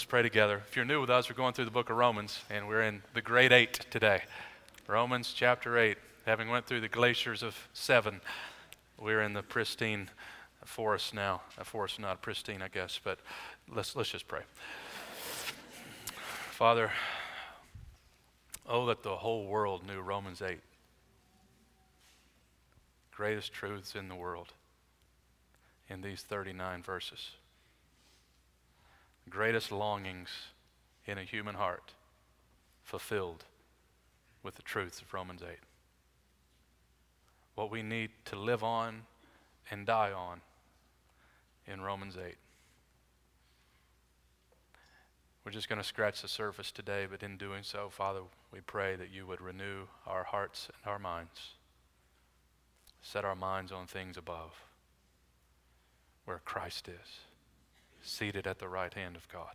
Let's pray together. If you're new with us, we're going through the book of Romans, and we're in the grade 8 today. Romans chapter 8. Having went through the glaciers of 7, we're in the pristine forest now. A forest not pristine, I guess, but let's just pray. Father, oh, that the whole world knew Romans 8. Greatest truths in the world in these 39 verses. Greatest longings in a human heart fulfilled with the truths of Romans 8. What we need to live on and die on in Romans 8. We're just going to scratch the surface today, but in doing so, Father, we pray that you would renew our hearts and our minds. Set our minds on things above, where Christ is, seated at the right hand of God.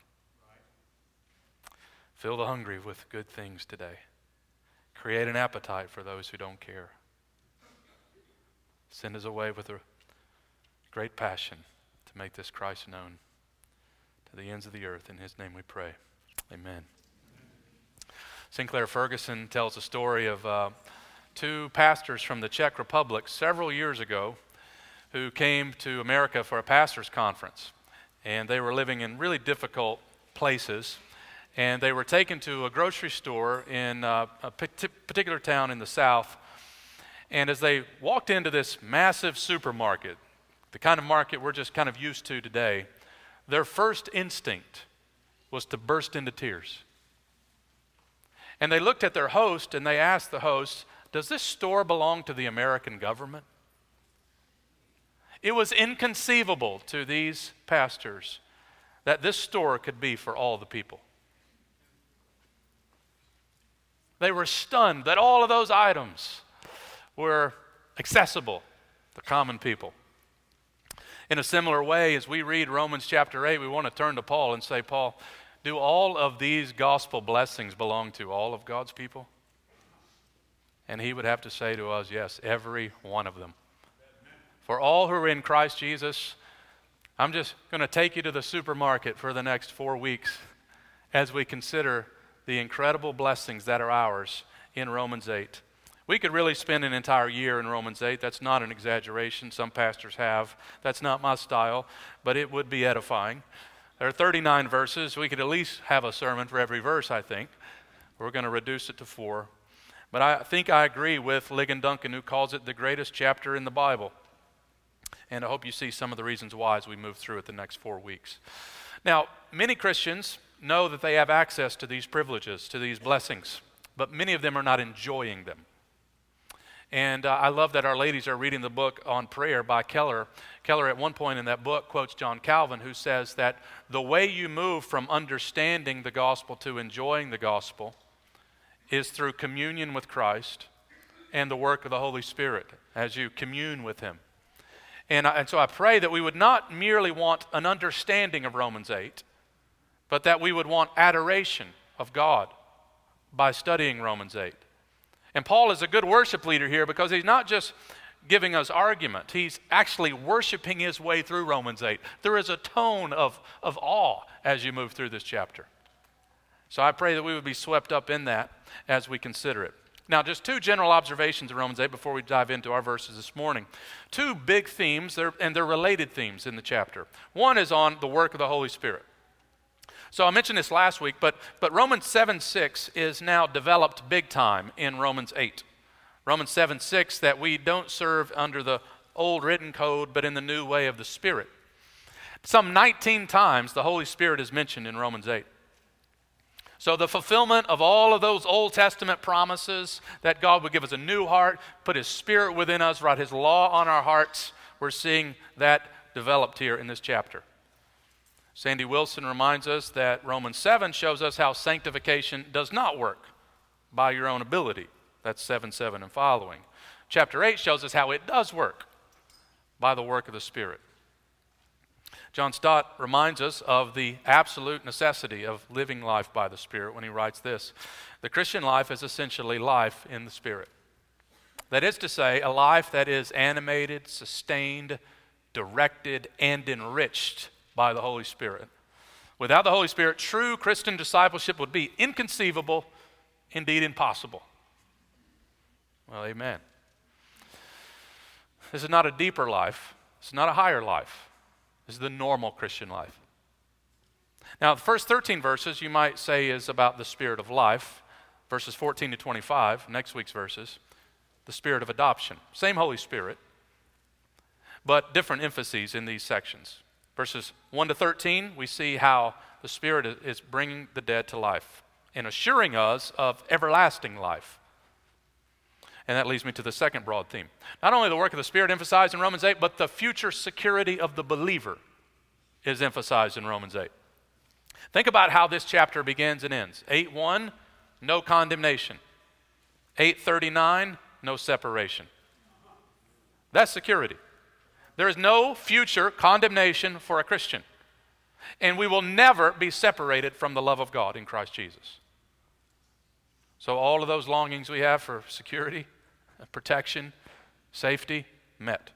Fill the hungry with good things today. Create an appetite for those who don't care. Send us away with a great passion to make this Christ known to the ends of the earth. In his name we pray. Amen. Sinclair Ferguson tells a story of two pastors from the Czech Republic several years ago who came to America for a pastor's conference. And they were living in really difficult places. And they were taken to a grocery store in a particular town in the south. And as they walked into this massive supermarket, the kind of market we're just kind of used to today, their first instinct was to burst into tears. And they looked at their host and they asked the host, "Does this store belong to the American government?" It was inconceivable to these pastors that this store could be for all the people. They were stunned that all of those items were accessible to common people. In a similar way, as we read Romans chapter 8, we want to turn to Paul and say, Paul, do all of these gospel blessings belong to all of God's people? And he would have to say to us, yes, every one of them. For all who are in Christ Jesus, I'm just going to take you to the supermarket for the next 4 weeks as we consider the incredible blessings that are ours in Romans 8. We could really spend an entire year in Romans 8. That's not an exaggeration. Some pastors have. That's not my style, but it would be edifying. There are 39 verses. We could at least have a sermon for every verse, I think. We're going to reduce it to 4. But I think I agree with Ligon Duncan, who calls it the greatest chapter in the Bible. And I hope you see some of the reasons why as we move through it the next 4 weeks. Now, many Christians know that they have access to these privileges, to these blessings, but many of them are not enjoying them. And I love that our ladies are reading the book on prayer by Keller. Keller at one point in that book quotes John Calvin, who says that the way you move from understanding the gospel to enjoying the gospel is through communion with Christ and the work of the Holy Spirit as you commune with him. And so I pray that we would not merely want an understanding of Romans 8, but that we would want adoration of God by studying Romans 8. And Paul is a good worship leader here because he's not just giving us argument. He's actually worshiping his way through Romans 8. There is a tone of awe as you move through this chapter. So I pray that we would be swept up in that as we consider it. Now, just 2 general observations of Romans 8 before we dive into our verses this morning. 2 big themes, and they're related themes in the chapter. One is on the work of the Holy Spirit. So I mentioned this last week, but Romans 7:6 is now developed big time in Romans 8. Romans 7:6, that we don't serve under the old written code, but in the new way of the Spirit. Some 19 times the Holy Spirit is mentioned in Romans 8. So the fulfillment of all of those Old Testament promises that God would give us a new heart, put his Spirit within us, write his law on our hearts, we're seeing that developed here in this chapter. Sandy Wilson reminds us that Romans 7 shows us how sanctification does not work by your own ability. That's 7:7 and following. Chapter 8 shows us how it does work by the work of the Spirit. John Stott reminds us of the absolute necessity of living life by the Spirit when he writes this: the Christian life is essentially life in the Spirit. That is to say, a life that is animated, sustained, directed, and enriched by the Holy Spirit. Without the Holy Spirit, true Christian discipleship would be inconceivable, indeed impossible. Well, amen. This is not a deeper life. This is not a higher life. This is the normal Christian life. Now, the first 13 verses you might say is about the Spirit of life. Verses 14 to 25, next week's verses, the Spirit of adoption. Same Holy Spirit, but different emphases in these sections. Verses 1 to 13, we see how the Spirit is bringing the dead to life and assuring us of everlasting life. And that leads me to the second broad theme. Not only the work of the Spirit emphasized in Romans 8, but the future security of the believer is emphasized in Romans 8. Think about how this chapter begins and ends. 8:1, no condemnation. 8:39, no separation. That's security. There is no future condemnation for a Christian. And we will never be separated from the love of God in Christ Jesus. So all of those longings we have for security, protection, safety, met.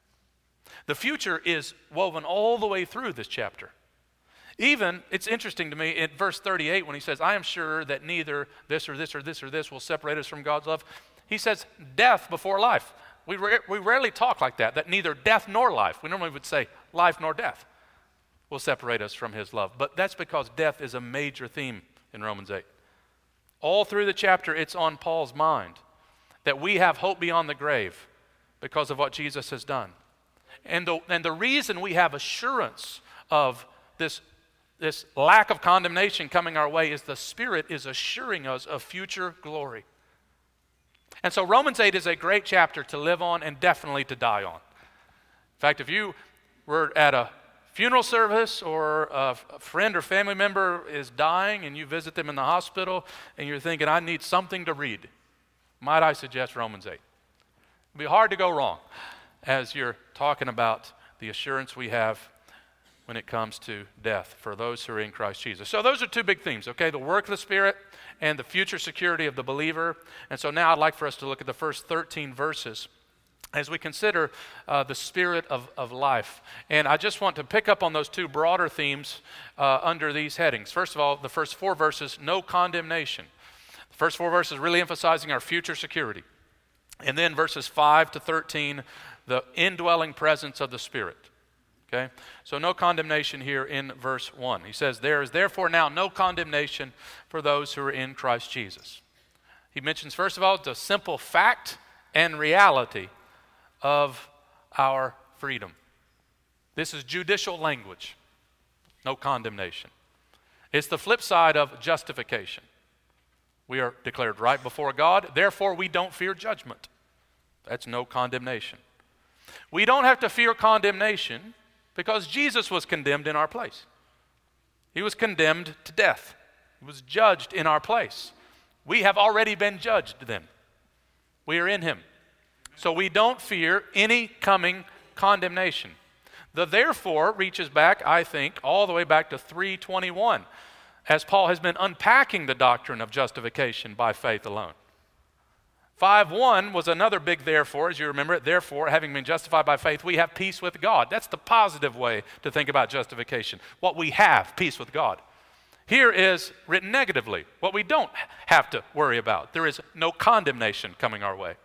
The future is woven all the way through this chapter. Even, it's interesting to me, in verse 38 when he says, I am sure that neither this or this or this or this will separate us from God's love. He says, death before life. We rarely talk like that neither death nor life. We normally would say life nor death will separate us from his love. But that's because death is a major theme in Romans 8. All through the chapter, it's on Paul's mind that we have hope beyond the grave because of what Jesus has done. And the reason we have assurance of this lack of condemnation coming our way is the Spirit is assuring us of future glory. And so Romans 8 is a great chapter to live on and definitely to die on. In fact, if you were at a funeral service or a friend or family member is dying and you visit them in the hospital and you're thinking, I need something to read, might I suggest Romans 8? It'd be hard to go wrong as you're talking about the assurance we have when it comes to death for those who are in Christ Jesus. So those are two big themes, okay? The work of the Spirit and the future security of the believer. And so now I'd like for us to look at the first 13 verses as we consider the Spirit of life. And I just want to pick up on those two broader themes under these headings. First of all, the first 4 verses, no condemnation. The first 4 verses really emphasizing our future security. And then verses 5 to 13, the indwelling presence of the Spirit. Okay, so no condemnation here in verse 1. He says, there is therefore now no condemnation for those who are in Christ Jesus. He mentions, first of all, the simple fact and reality of our freedom. This is judicial language, no condemnation. It's the flip side of justification. We are declared right before God, therefore we don't fear judgment. That's no condemnation. We don't have to fear condemnation because Jesus was condemned in our place. He was condemned to death. He was judged in our place. We have already been judged then. We are in him. So we don't fear any coming condemnation. The therefore reaches back, I think, all the way back to 3:21, as Paul has been unpacking the doctrine of justification by faith alone. 5:1 was another big therefore, as you remember it. Therefore, having been justified by faith, we have peace with God. That's the positive way to think about justification. What we have, peace with God. Here is written negatively, what we don't have to worry about. There is no condemnation coming our way.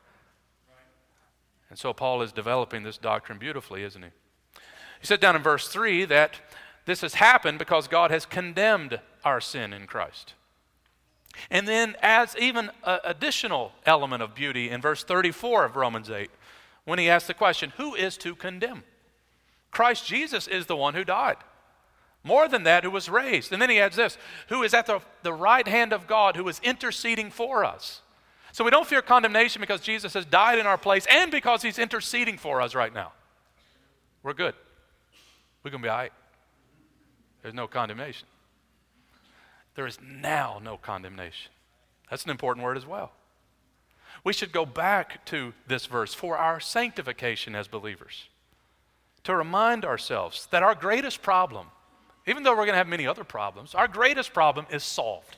And so Paul is developing this doctrine beautifully, isn't he? He said down in verse 3 that this has happened because God has condemned our sin in Christ. And then adds even an additional element of beauty in verse 34 of Romans 8 when he asks the question, who is to condemn? Christ Jesus is the one who died. More than that, who was raised. And then he adds this, who is at the right hand of God, who is interceding for us. So we don't fear condemnation because Jesus has died in our place and because he's interceding for us right now. We're good. We're going to be all right. There's no condemnation. There is now no condemnation. That's an important word as well. We should go back to this verse for our sanctification as believers, to remind ourselves that our greatest problem, even though we're going to have many other problems, our greatest problem is solved.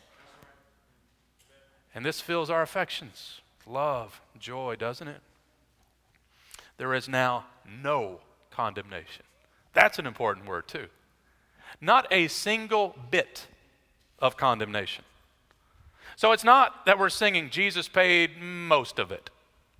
And this fills our affections with love, joy, doesn't it? There is now no condemnation. That's an important word too. Not a single bit of condemnation. So it's not that we're singing Jesus paid most of it.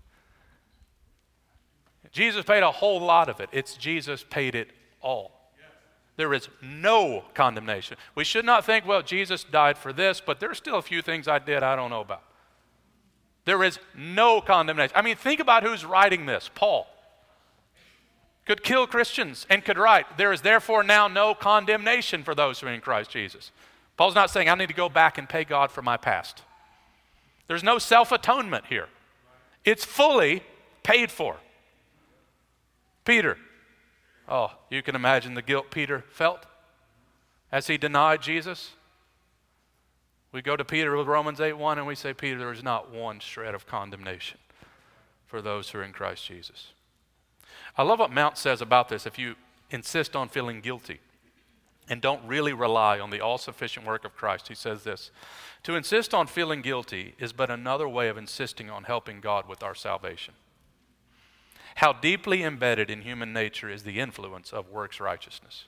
Jesus paid a whole lot of it. It's Jesus paid it all. There is no condemnation. We should not think, well, Jesus died for this, but there's still a few things I did I don't know about. There is no condemnation. I mean, think about who's writing this. Paul could kill Christians and could write, there is therefore now no condemnation for those who are in Christ Jesus. Paul's not saying I need to go back and pay God for my past. There's no self-atonement here. It's fully paid for. Peter. Oh, you can imagine the guilt Peter felt as he denied Jesus. We go to Peter with Romans 8:1 and we say, Peter, there is not one shred of condemnation for those who are in Christ Jesus. I love what Mount says about this. If you insist on feeling guilty and don't really rely on the all-sufficient work of Christ, he says this: to insist on feeling guilty is but another way of insisting on helping God with our salvation. How deeply embedded in human nature is the influence of works righteousness.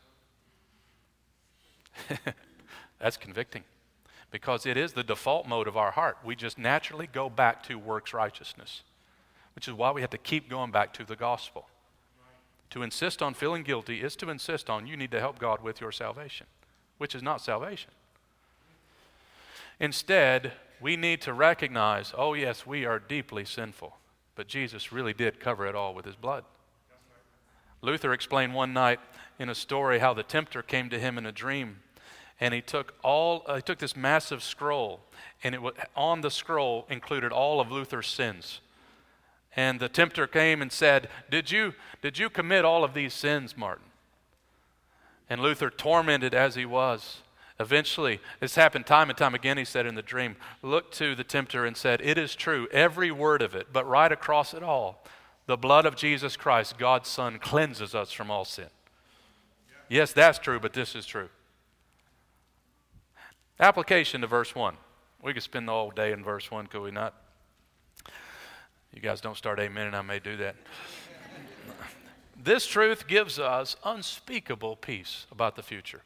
That's convicting, because it is the default mode of our heart. We just naturally go back to works righteousness, which is why we have to keep going back to the gospel. To insist on feeling guilty is to insist on you need to help God with your salvation, which is not salvation. Instead, we need to recognize, oh yes, we are deeply sinful. But Jesus really did cover it all with his blood. Luther explained one night in a story how the tempter came to him in a dream, and he took this massive scroll, and on the scroll included all of Luther's sins. And the tempter came and said, Did you commit all of these sins, Martin? And Luther, tormented as he was, eventually, this happened time and time again, he said in the dream, looked to the tempter and said, it is true, every word of it, but right across it all, the blood of Jesus Christ, God's Son, cleanses us from all sin. Yes, that's true, but this is true. Application to verse 1. We could spend the whole day in verse 1, could we not? You guys don't start amen, and I may do that. This truth gives us unspeakable peace about the future.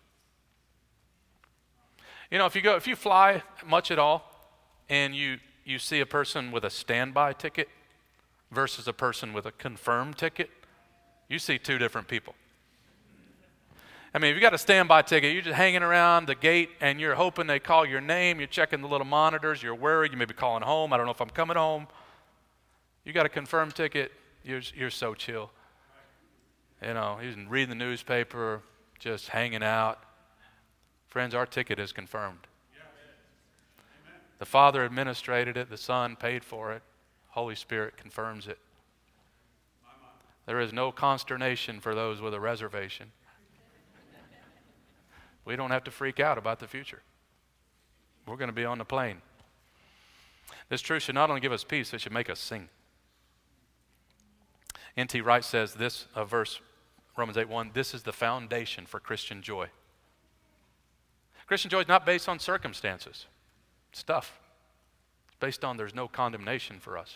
You know, if you fly much at all and you see a person with a standby ticket versus a person with a confirmed ticket, you see two different people. I mean, if you got a standby ticket, you're just hanging around the gate and you're hoping they call your name, you're checking the little monitors, you're worried, you may be calling home, I don't know if I'm coming home. You got a confirmed ticket, you're so chill. You know, you're reading the newspaper, just hanging out. Friends, our ticket is confirmed. The Father administrated it, the Son paid for it, Holy Spirit confirms it. There is no consternation for those with a reservation. We don't have to freak out about the future. We're going to be on the plane. This truth should not only give us peace, it should make us sing. N.T. Wright says this verse, Romans 8:1, this is the foundation for Christian joy. Christian joy is not based on circumstances, stuff. It's based on there's no condemnation for us.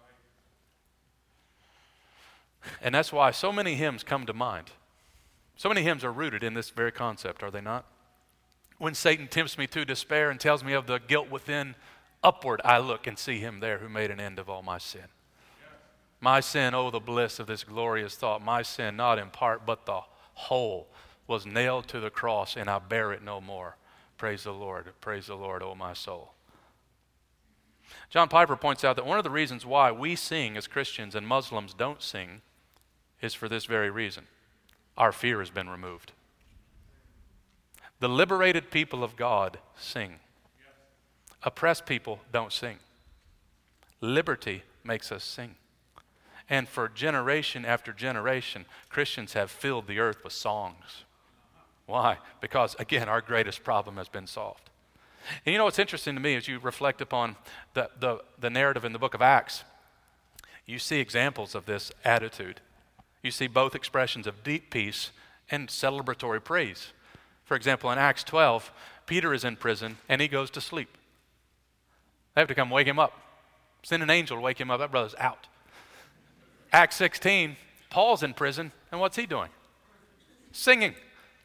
And that's why so many hymns come to mind. So many hymns are rooted in this very concept, are they not? When Satan tempts me to despair and tells me of the guilt within, upward I look and see him there who made an end of all my sin. My sin, oh, the bliss of this glorious thought. My sin, not in part, but the whole, was nailed to the cross, and I bear it no more. Praise the Lord, oh my soul. John Piper points out that one of the reasons why we sing as Christians and Muslims don't sing is for this very reason. Our fear has been removed. The liberated people of God sing. Oppressed people don't sing. Liberty makes us sing. And for generation after generation, Christians have filled the earth with songs. Why? Because, again, our greatest problem has been solved. And you know what's interesting to me as you reflect upon the narrative in the book of Acts, you see examples of this attitude. You see both expressions of deep peace and celebratory praise. For example, in Acts 12, Peter is in prison and he goes to sleep. They have to come wake him up. Send an angel to wake him up. That brother's out. Acts 16, Paul's in prison, and what's he doing? Singing.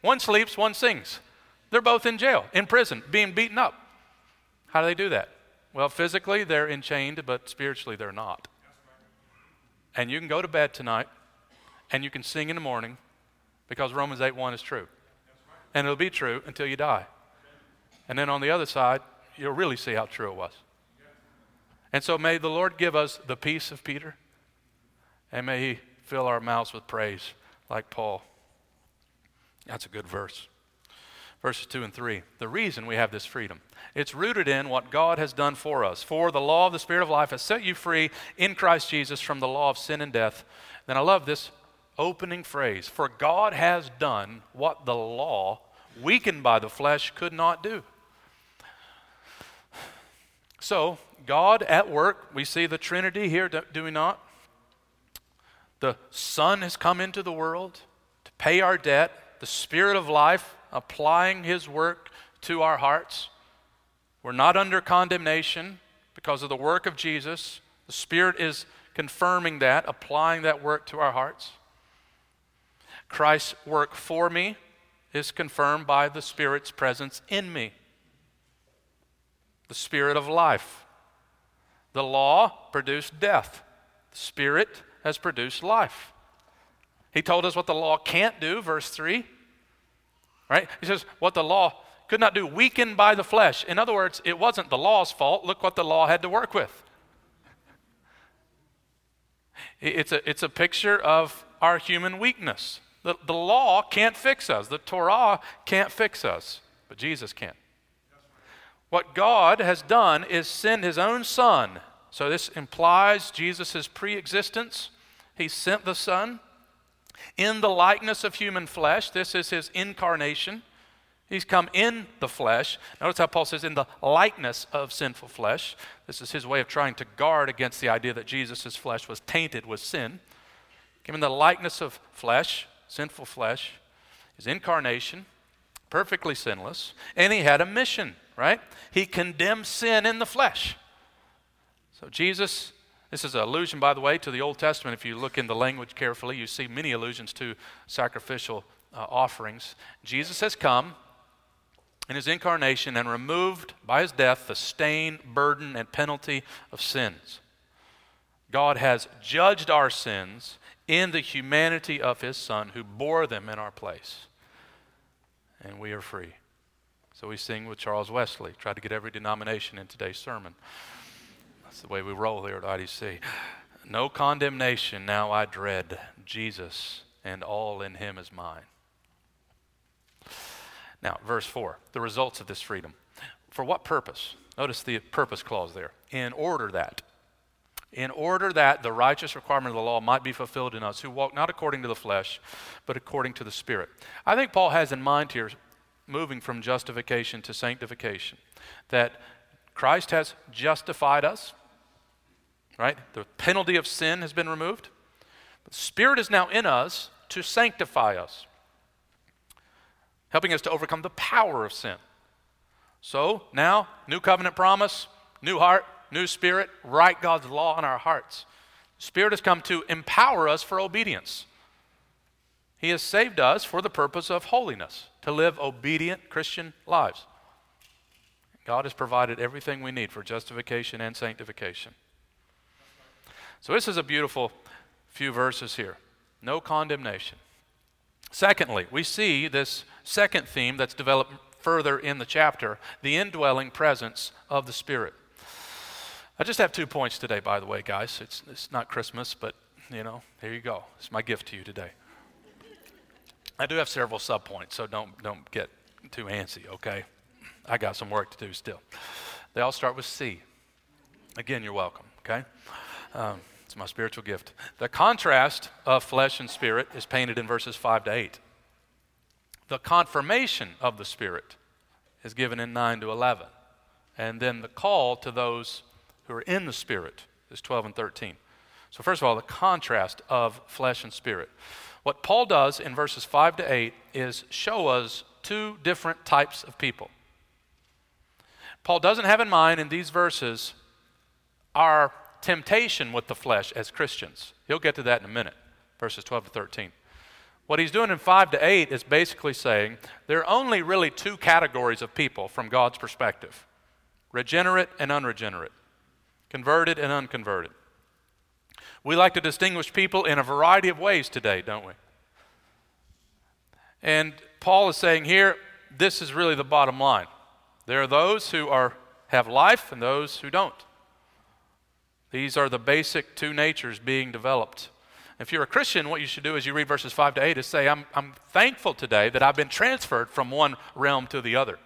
One sleeps, one sings. They're both in jail, in prison, being beaten up. How do they do that? Well, physically they're enchained, but spiritually they're not. And you can go to bed tonight and you can sing in the morning because Romans 8:1 is true. And it'll be true until you die. And then on the other side, you'll really see how true it was. And so may the Lord give us the peace of Peter, and may he fill our mouths with praise like Paul. That's a good verse. Verses 2 and 3. The reason we have this freedom, it's rooted in what God has done for us. For the law of the Spirit of life has set you free in Christ Jesus from the law of sin and death. Then I love this opening phrase. For God has done what the law, weakened by the flesh, could not do. So, God at work, we see the Trinity here, do we not? The Son has come into the world to pay our debt. The Spirit of life applying his work to our hearts. We're not under condemnation because of the work of Jesus. The Spirit is confirming that, applying that work to our hearts. Christ's work for me is confirmed by the Spirit's presence in me. The Spirit of life. The law produced death. The Spirit has produced life. He told us what the law can't do, verse 3. Right? He says, what the law could not do, weakened by the flesh. In other words, it wasn't the law's fault. Look what the law had to work with. It's a picture of our human weakness. The law can't fix us. The Torah can't fix us, but Jesus can. What God has done is send his own Son. So this implies Jesus' pre-existence. He sent the Son in the likeness of human flesh. This is his incarnation. He's come in the flesh. Notice how Paul says in the likeness of sinful flesh. This is his way of trying to guard against the idea that Jesus' flesh was tainted with sin. Came in the likeness of flesh, sinful flesh, his incarnation, perfectly sinless, and he had a mission, right? He condemned sin in the flesh. So Jesus, this is an allusion, by the way, to the Old Testament. If you look in the language carefully, you see many allusions to sacrificial offerings. Jesus has come in his incarnation and removed by his death the stain, burden, and penalty of sins. God has judged our sins in the humanity of his Son who bore them in our place. And we are free. So we sing with Charles Wesley. Tried to get every denomination in today's sermon. That's the way we roll here at IDC. No condemnation now I dread, Jesus, and all in him is mine. Now, verse 4, the results of this freedom. For what purpose? Notice the purpose clause there. In order that the righteous requirement of the law might be fulfilled in us who walk not according to the flesh, but according to the Spirit. I think Paul has in mind here, moving from justification to sanctification, that Christ has justified us, right? The penalty of sin has been removed. But the Spirit is now in us to sanctify us, helping us to overcome the power of sin. So now, new covenant promise, new heart, new spirit, write God's law in our hearts. The Spirit has come to empower us for obedience. He has saved us for the purpose of holiness, to live obedient Christian lives. God has provided everything we need for justification and sanctification. So this is a beautiful few verses here. No condemnation. Secondly, we see this second theme that's developed further in the chapter, the indwelling presence of the Spirit. I just have 2 points today, by the way, guys. It's not Christmas, but, here you go. It's my gift to you today. I do have several subpoints, so don't get too antsy, okay? I got some work to do still. They all start with C. Again, you're welcome, okay? It's my spiritual gift. The contrast of flesh and spirit is painted in verses 5 to 8. The confirmation of the Spirit is given in 9 to 11. And then the call to those who are in the Spirit is 12 and 13. So first of all, the contrast of flesh and spirit. What Paul does in verses 5 to 8 is show us two different types of people. Paul doesn't have in mind in these verses our temptation with the flesh as Christians. He'll get to that in a minute, verses 12 to 13. What he's doing in 5 to 8 is basically saying there are only really two categories of people from God's perspective: regenerate and unregenerate, converted and unconverted. We like to distinguish people in a variety of ways today, don't we? And Paul is saying here, this is really the bottom line. There are those who have life and those who don't. These are the basic two natures being developed. If you're a Christian, what you should do as you read verses 5 to 8 is say, I'm thankful today that I've been transferred from one realm to the other.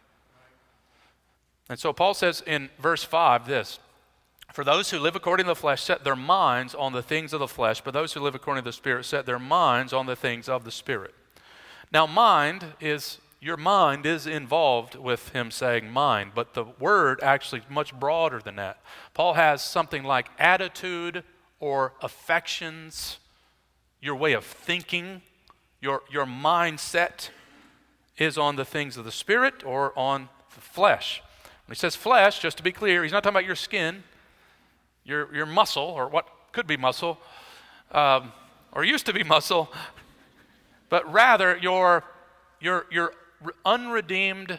And so Paul says in verse 5 this: for those who live according to the flesh set their minds on the things of the flesh, but those who live according to the Spirit set their minds on the things of the Spirit. Now your mind is involved with him saying mind, but the word actually is much broader than that. Paul has something like attitude or affections, your way of thinking, your mindset is on the things of the Spirit or on the flesh. When he says flesh, just to be clear, he's not talking about your skin, your muscle, or what could be muscle, or used to be muscle, but rather your unredeemed,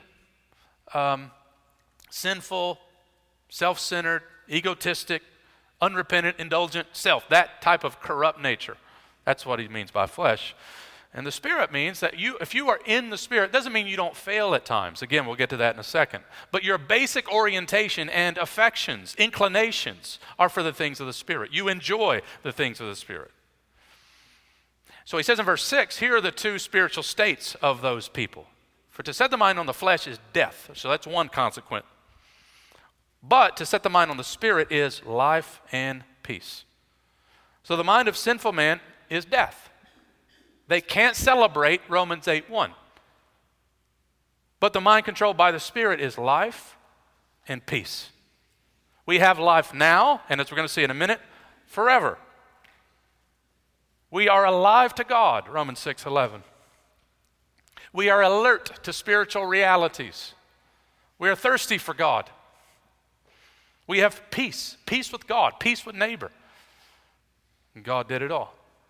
sinful, self-centered, egotistic, unrepentant, indulgent self, that type of corrupt nature. That's what he means by flesh. And the Spirit means that if you are in the Spirit, doesn't mean you don't fail at times. Again, we'll get to that in a second. But your basic orientation and affections, inclinations, are for the things of the Spirit. You enjoy the things of the Spirit. So he says in verse 6, here are the two spiritual states of those people. For to set the mind on the flesh is death. So that's one consequence. But to set the mind on the Spirit is life and peace. So the mind of sinful man is death. They can't celebrate Romans 8:1. But the mind controlled by the Spirit is life and peace. We have life now, and as we're going to see in a minute, forever. We are alive to God, Romans 6:11. We are alert to spiritual realities. We are thirsty for God. We have peace with God, peace with neighbor. And God did it all.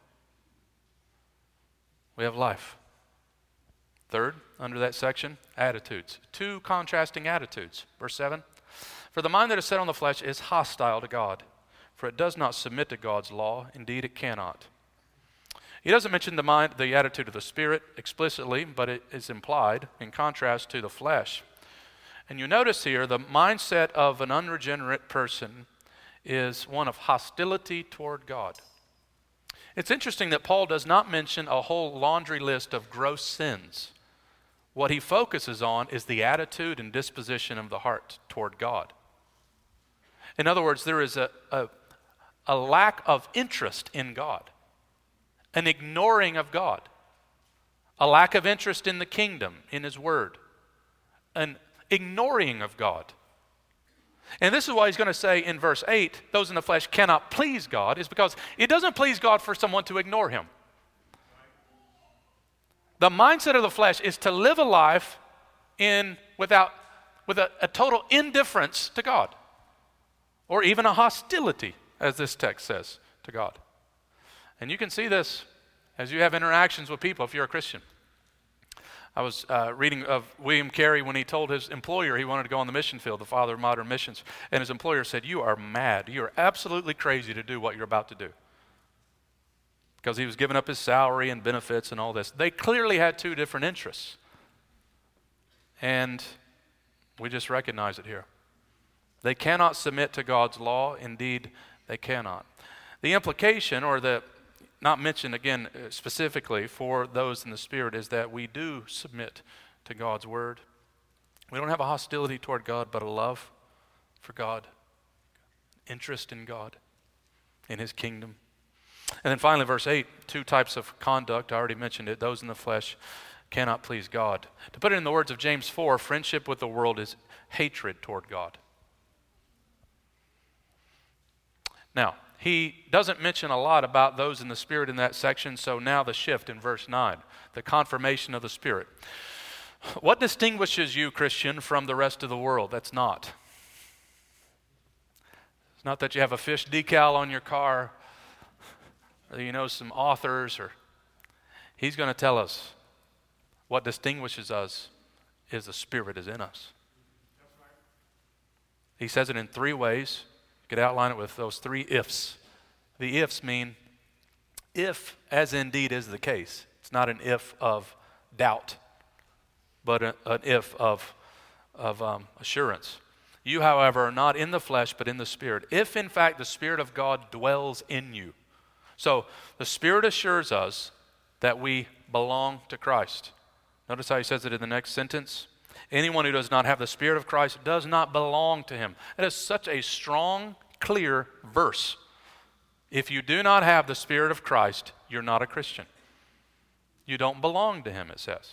We have life. Third, under that section, attitudes. Two contrasting attitudes. Verse 7, for the mind that is set on the flesh is hostile to God, for it does not submit to God's law. Indeed, it cannot. He doesn't mention the attitude of the Spirit explicitly, but it is implied in contrast to the flesh. And you notice here the mindset of an unregenerate person is one of hostility toward God. It's interesting that Paul does not mention a whole laundry list of gross sins. What he focuses on is the attitude and disposition of the heart toward God. In other words, there is a lack of interest in God, an ignoring of God, a lack of interest in the kingdom, in His Word, an ignoring of God. And this is why he's going to say in verse 8, those in the flesh cannot please God, is because it doesn't please God for someone to ignore Him. The mindset of the flesh is to live a life with a total indifference to God, or even a hostility, as this text says, to God. And you can see this as you have interactions with people if you're a Christian. I was reading of William Carey when he told his employer he wanted to go on the mission field, the father of modern missions, and his employer said, "You are mad. You are absolutely crazy to do what you're about to do." Because he was giving up his salary and benefits and all this. They clearly had two different interests. And we just recognize it here. They cannot submit to God's law. Indeed, they cannot. The implication, or the not mentioned again specifically for those in the Spirit, is that we do submit to God's Word. We don't have a hostility toward God, but a love for God, interest in God, in His kingdom. And then finally, verse 8, two types of conduct. I already mentioned it. Those in the flesh cannot please God. To put it in the words of James 4, friendship with the world is hatred toward God. Now, he doesn't mention a lot about those in the Spirit in that section, so now the shift in verse 9, the confirmation of the Spirit. What distinguishes you, Christian, from the rest of the world? That's not. It's not that you have a fish decal on your car, or you know some authors, or He's going to tell us what distinguishes us is the Spirit is in us. He says it in three ways. You could outline it with those three ifs. The ifs mean if, as indeed is the case. It's not an if of doubt, but an if of assurance. You, however, are not in the flesh, but in the Spirit. If, in fact, the Spirit of God dwells in you. So the Spirit assures us that we belong to Christ. Notice how he says it in the next sentence. Anyone who does not have the Spirit of Christ does not belong to him. It is such a strong, clear verse. If you do not have the Spirit of Christ, you're not a Christian. You don't belong to him, it says.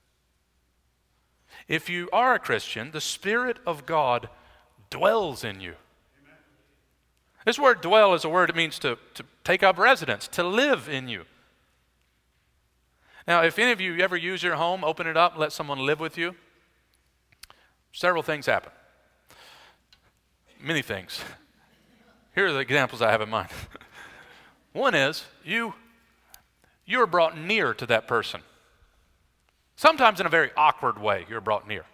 If you are a Christian, the Spirit of God dwells in you. Amen. This word dwell is a word that means to take up residence, to live in you. Now, if any of you ever use your home, open it up, let someone live with you, several things happen. Many things. Here are the examples I have in mind. One is you are brought near to that person. Sometimes in a very awkward way, you're brought near.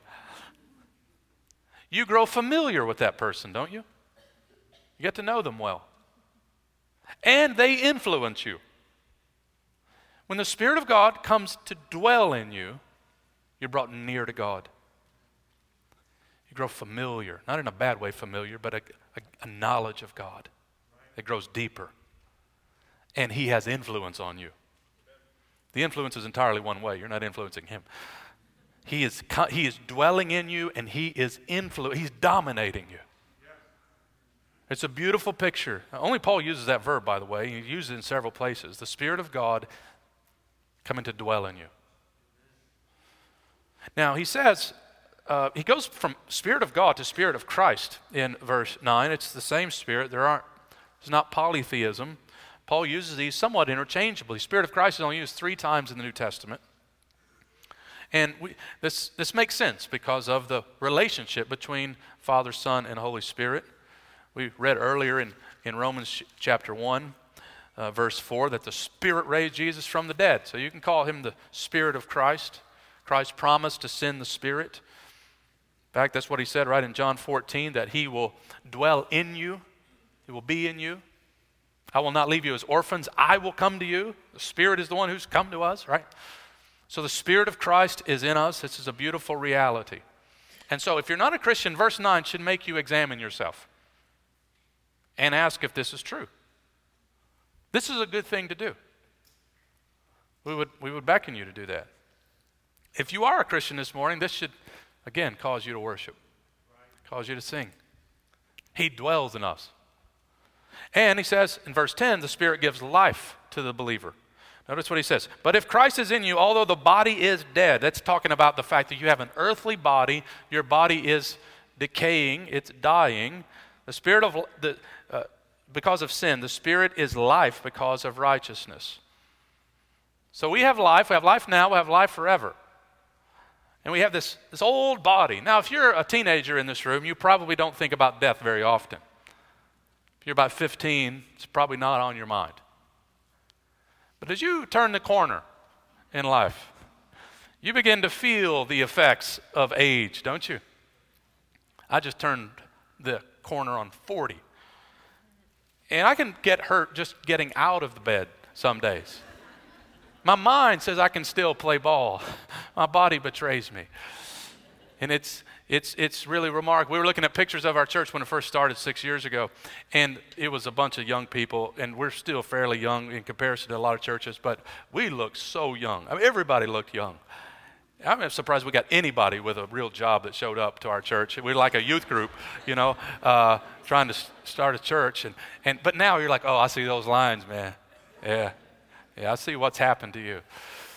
You grow familiar with that person, don't you? You get to know them well. And they influence you. When the Spirit of God comes to dwell in you, you're brought near to God. You grow familiar, not in a bad way familiar, but a knowledge of God. It grows deeper. And He has influence on you. The influence is entirely one way. You're not influencing Him. He is dwelling in you, and He's dominating you. It's a beautiful picture. Only Paul uses that verb, by the way. He uses it in several places. The Spirit of God coming to dwell in you. Now, he says, he goes from Spirit of God to Spirit of Christ in verse 9. It's the same Spirit. It's not polytheism. Paul uses these somewhat interchangeably. Spirit of Christ is only used 3 times in the New Testament. And this makes sense because of the relationship between Father, Son, and Holy Spirit. We read earlier in Romans chapter 1, verse 4, that the Spirit raised Jesus from the dead. So you can call Him the Spirit of Christ. Christ promised to send the Spirit. In fact, that's what He said right in John 14, that He will dwell in you. He will be in you. I will not leave you as orphans. I will come to you. The Spirit is the one who's come to us, right? So the Spirit of Christ is in us. This is a beautiful reality. And so if you're not a Christian, verse 9 should make you examine yourself and ask if this is true. This is a good thing to do. We would beckon you to do that. If you are a Christian this morning, this should, again, cause you to worship, cause you to sing. He dwells in us. And he says in verse 10, the Spirit gives life to the believer. Notice what he says. But if Christ is in you, although the body is dead, that's talking about the fact that you have an earthly body, your body is decaying, it's dying. The Spirit of because of sin, the Spirit is life because of righteousness. So we have life now, we have life forever. And we have this old body. Now, if you're a teenager in this room, you probably don't think about death very often. If you're about 15, it's probably not on your mind. But as you turn the corner in life, you begin to feel the effects of age, don't you? I just turned the corner on 40. And I can get hurt just getting out of the bed some days. My mind says I can still play ball. My body betrays me. And it's really remarkable. We were looking at pictures of our church when it first started 6 years ago, and it was a bunch of young people, and we're still fairly young in comparison to a lot of churches, but we looked so young. I mean, everybody looked young. I'm surprised we got anybody with a real job that showed up to our church. We're like a youth group, trying to start a church. But now you're like, oh, I see those lines, man. Yeah, I see what's happened to you.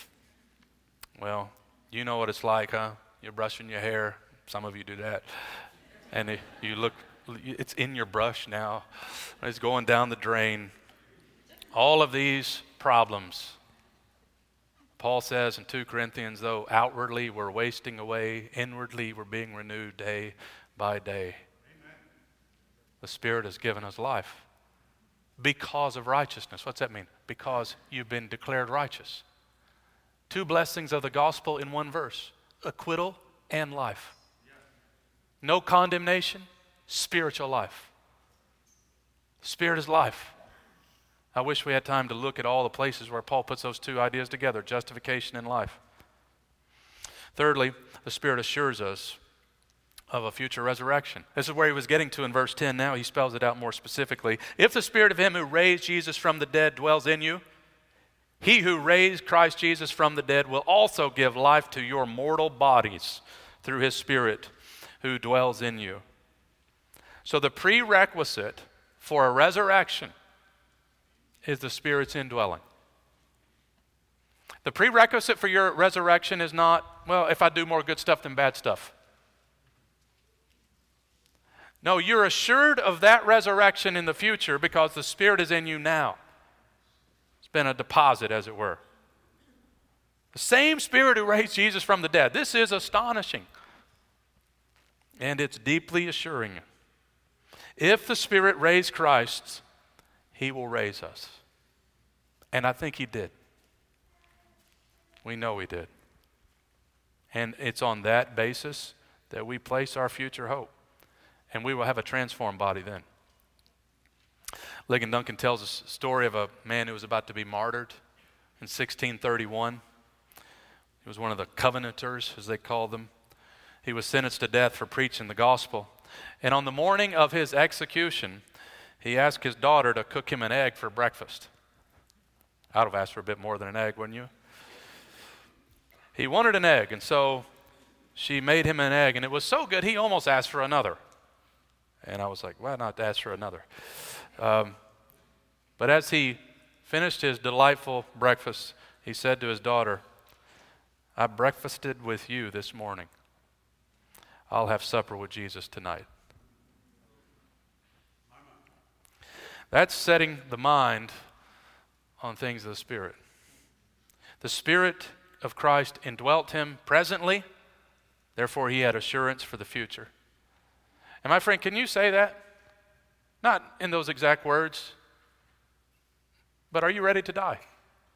Well, you know what it's like, huh? You're brushing your hair. Some of you do that. And you look, it's in your brush now. It's going down the drain. All of these problems. Paul says in 2 Corinthians, though outwardly we're wasting away, inwardly we're being renewed day by day. Amen. The Spirit has given us life because of righteousness. What's that mean? Because you've been declared righteous. Two blessings of the gospel in one verse: acquittal and life. No condemnation, spiritual life. Spirit is life. I wish we had time to look at all the places where Paul puts those two ideas together, justification and life. Thirdly, the Spirit assures us of a future resurrection. This is where he was getting to in verse 10 now. He spells it out more specifically. If the Spirit of him who raised Jesus from the dead dwells in you, he who raised Christ Jesus from the dead will also give life to your mortal bodies through his Spirit who dwells in you. So the prerequisite for a resurrection is the Spirit's indwelling. The prerequisite for your resurrection is not, well, if I do more good stuff than bad stuff. No, you're assured of that resurrection in the future because the Spirit is in you now. It's been a deposit, as it were. The same Spirit who raised Jesus from the dead. This is astonishing. And it's deeply assuring. If the Spirit raised Christ, he will raise us. And I think he did. We know he did. And it's on that basis that we place our future hope. And we will have a transformed body then. Ligon Duncan tells us a story of a man who was about to be martyred in 1631. He was one of the Covenanters, as they called them. He was sentenced to death for preaching the gospel. And on the morning of his execution, he asked his daughter to cook him an egg for breakfast. I'd have asked for a bit more than an egg, wouldn't you? He wanted an egg, and so she made him an egg, and it was so good he almost asked for another. And I was like, why not ask for another? But as he finished his delightful breakfast, he said to his daughter, I breakfasted with you this morning. I'll have supper with Jesus tonight. That's setting the mind on things of the Spirit. The Spirit of Christ indwelt him presently, therefore he had assurance for the future. And my friend, can you say that? Not in those exact words, but are you ready to die?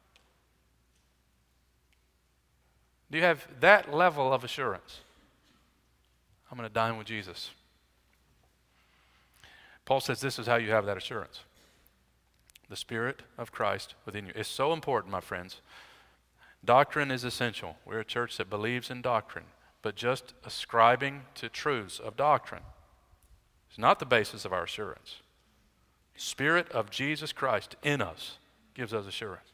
Do you have that level of assurance? I'm going to dine with Jesus. Paul says this is how you have that assurance. The Spirit of Christ within you. It's so important, my friends. Doctrine is essential. We're a church that believes in doctrine, but just ascribing to truths of doctrine is not the basis of our assurance. The Spirit of Jesus Christ in us gives us assurance.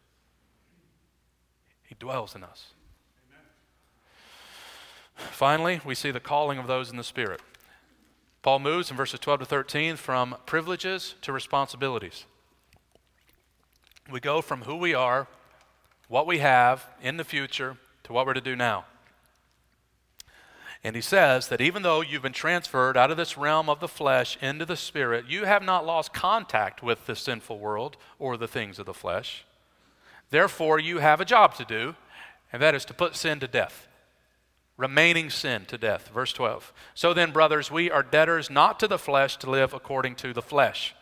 He dwells in us. Amen. Finally, we see the calling of those in the Spirit. Paul moves in verses 12 to 13 from privileges to responsibilities. We go from who we are, what we have in the future, to what we're to do now. And he says that even though you've been transferred out of this realm of the flesh into the Spirit, you have not lost contact with the sinful world or the things of the flesh. Therefore, you have a job to do, and that is to put sin to death. Remaining sin to death. Verse 12. So then, brothers, we are debtors not to the flesh to live according to the flesh.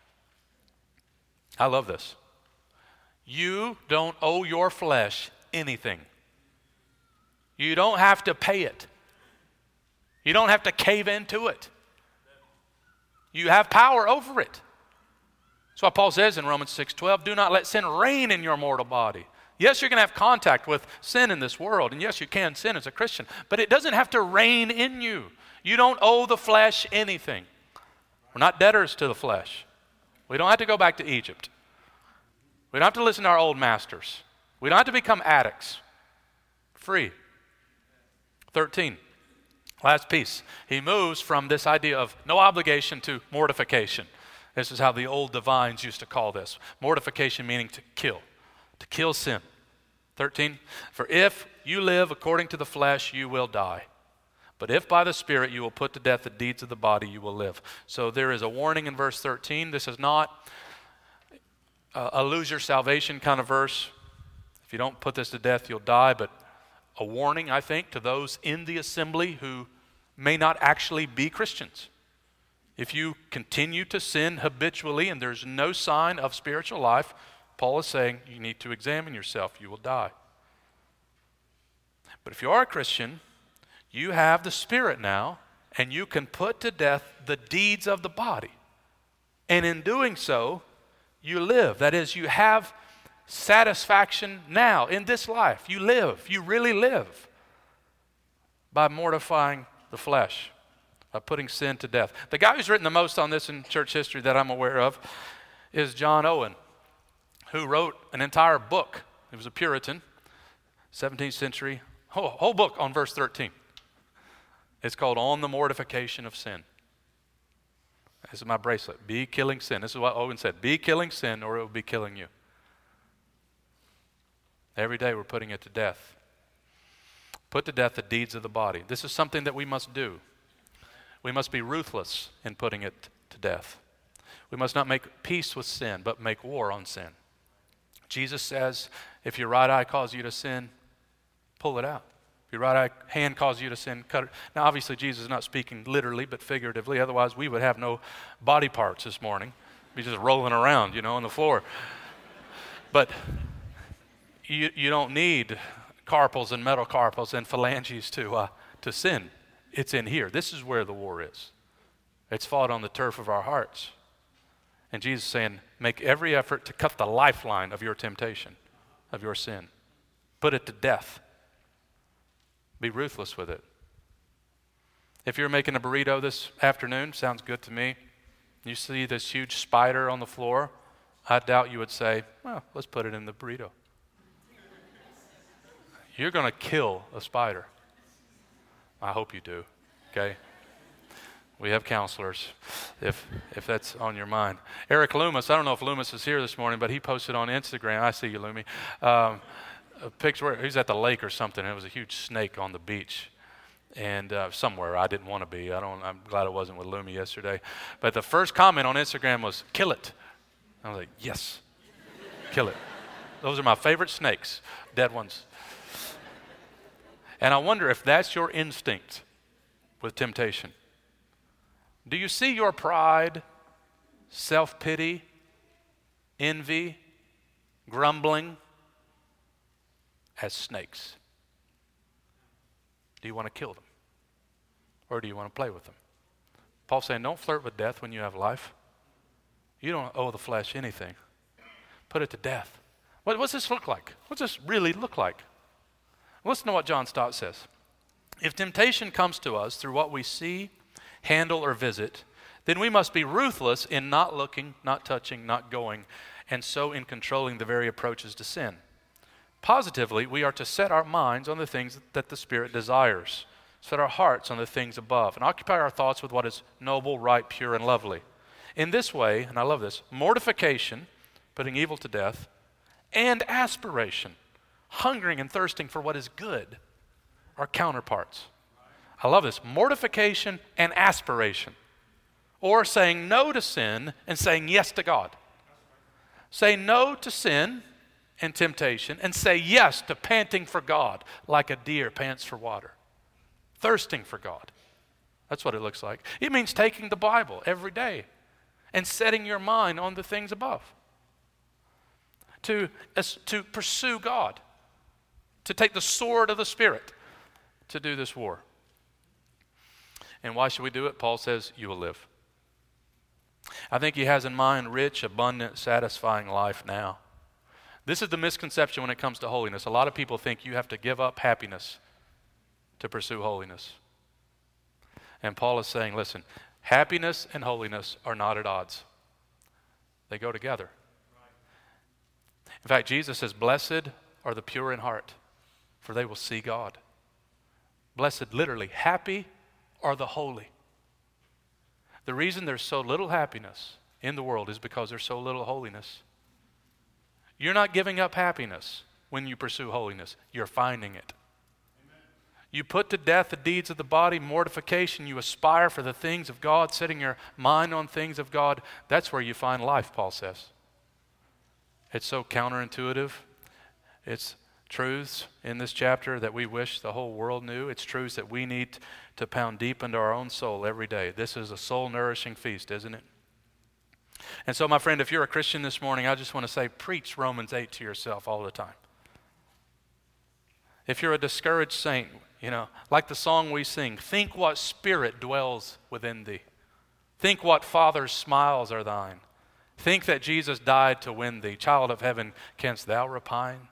I love this. You don't owe your flesh anything. You don't have to pay it. You don't have to cave into it. You have power over it. That's what Paul says in Romans 6:12, do not let sin reign in your mortal body. Yes, you're going to have contact with sin in this world, and yes, you can sin as a Christian, but it doesn't have to reign in you. You don't owe the flesh anything. We're not debtors to the flesh. We don't have to go back to Egypt. We don't have to listen to our old masters. We don't have to become addicts. Free. 13. Last piece. He moves from this idea of no obligation to mortification. This is how the old divines used to call this. Mortification meaning to kill sin. 13. For if you live according to the flesh, you will die. But if by the Spirit you will put to death the deeds of the body, you will live. So there is a warning in verse 13. This is not a lose your salvation kind of verse. If you don't put this to death, you'll die. But a warning, I think, to those in the assembly who may not actually be Christians. If you continue to sin habitually and there's no sign of spiritual life, Paul is saying you need to examine yourself. You will die. But if you are a Christian, you have the Spirit now, and you can put to death the deeds of the body. And in doing so, you live. That is, you have satisfaction now in this life. You live. You really live by mortifying the flesh, by putting sin to death. The guy who's written the most on this in church history that I'm aware of is John Owen, who wrote an entire book. He was a Puritan, 17th century, whole book on verse 13. It's called On the Mortification of Sin. This is my bracelet. Be killing sin. This is what Owen said. Be killing sin or it will be killing you. Every day we're putting it to death. Put to death the deeds of the body. This is something that we must do. We must be ruthless in putting it to death. We must not make peace with sin, but make war on sin. Jesus says, if your right eye causes you to sin, pull it out. If your right eye hand causes you to sin, cut it. Now, obviously, Jesus is not speaking literally, but figuratively. Otherwise, we would have no body parts this morning. We'd be just rolling around, on the floor. But you don't need carpals and metacarpals and phalanges to sin. It's in here. This is where the war is. It's fought on the turf of our hearts. And Jesus is saying, make every effort to cut the lifeline of your temptation, of your sin. Put it to death. Be ruthless with it. If you're making a burrito this afternoon, sounds good to me. You see this huge spider on the floor, I doubt you would say, well, let's put it in the burrito. You're going to kill a spider. I hope you do, okay? We have counselors if that's on your mind. Eric Loomis, I don't know if Loomis is here this morning, but he posted on Instagram, I see you, Loomis, a picture where he's at the lake or something, and it was a huge snake on the beach. And somewhere I didn't want to be. I'm glad it wasn't with Loomis yesterday. But the first comment on Instagram was, kill it. I was like, yes, kill it. Those are my favorite snakes, dead ones. And I wonder if that's your instinct with temptation. Do you see your pride, self-pity, envy, grumbling as snakes? Do you want to kill them? Or do you want to play with them? Paul's saying, don't flirt with death when you have life. You don't owe the flesh anything. Put it to death. What's this look like? What's this really look like? Listen to what John Stott says. If temptation comes to us through what we see, handle, or visit, then we must be ruthless in not looking, not touching, not going, and so in controlling the very approaches to sin. Positively, we are to set our minds on the things that the Spirit desires, set our hearts on the things above, and occupy our thoughts with what is noble, right, pure, and lovely. In this way, and I love this, mortification, putting evil to death, and aspiration, hungering and thirsting for what is good, are counterparts. I love this. Mortification and aspiration. Or saying no to sin and saying yes to God. Say no to sin and temptation and say yes to panting for God like a deer pants for water. Thirsting for God. That's what it looks like. It means taking the Bible every day and setting your mind on the things above. To pursue God. To take the sword of the Spirit to do this war. And why should we do it? Paul says, you will live. I think he has in mind rich, abundant, satisfying life now. This is the misconception when it comes to holiness. A lot of people think you have to give up happiness to pursue holiness. And Paul is saying, listen, happiness and holiness are not at odds. They go together. In fact, Jesus says, blessed are the pure in heart, for they will see God. Blessed, literally, happy are the holy. The reason there's so little happiness in the world is because there's so little holiness. You're not giving up happiness when you pursue holiness. You're finding it. Amen. You put to death the deeds of the body, mortification. You aspire for the things of God, setting your mind on things of God. That's where you find life, Paul says. It's so counterintuitive. It's truths in this chapter that we wish the whole world knew. It's truths that we need to pound deep into our own soul every day. This is a soul-nourishing feast, isn't it? And so, my friend, if you're a Christian this morning, I just want to say, preach Romans 8 to yourself all the time. If you're a discouraged saint, like the song we sing, think what spirit dwells within thee. Think what Father's smiles are thine. Think that Jesus died to win thee. Child of heaven, canst thou repine?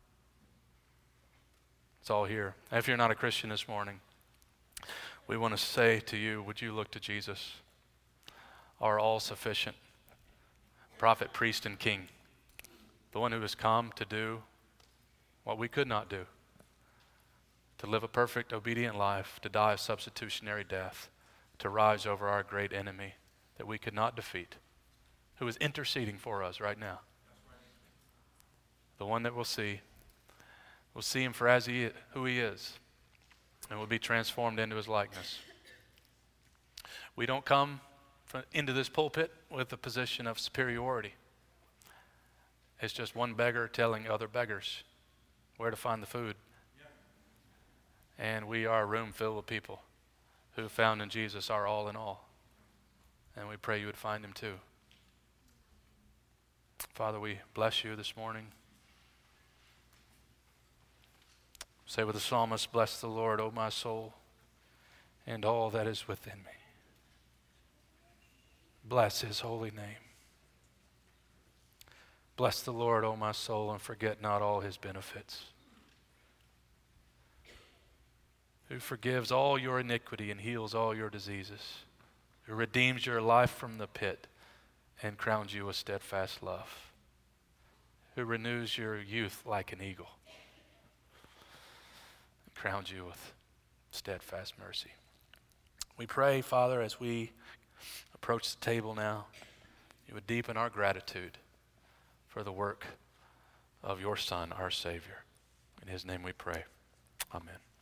It's all here. If you're not a Christian this morning, we want to say to you, would you look to Jesus, our all-sufficient prophet, priest, and king, the one who has come to do what we could not do, to live a perfect, obedient life, to die a substitutionary death, to rise over our great enemy that we could not defeat, who is interceding for us right now. The one that we'll see him for who he is, and we'll be transformed into his likeness. We don't come into this pulpit with a position of superiority. It's just one beggar telling other beggars where to find the food. And we are a room filled with people who found in Jesus our all in all. And we pray you would find him too. Father, we bless you this morning. Say with the psalmist, bless the Lord, O my soul, and all that is within me. Bless his holy name. Bless the Lord, O my soul, and forget not all his benefits, who forgives all your iniquity and heals all your diseases, who redeems your life from the pit and crowns you with steadfast love, who renews your youth like an eagle and crowns you with steadfast mercy. We pray, Father, as we approach the table now, you would deepen our gratitude for the work of your Son, our Savior. In his name we pray. Amen.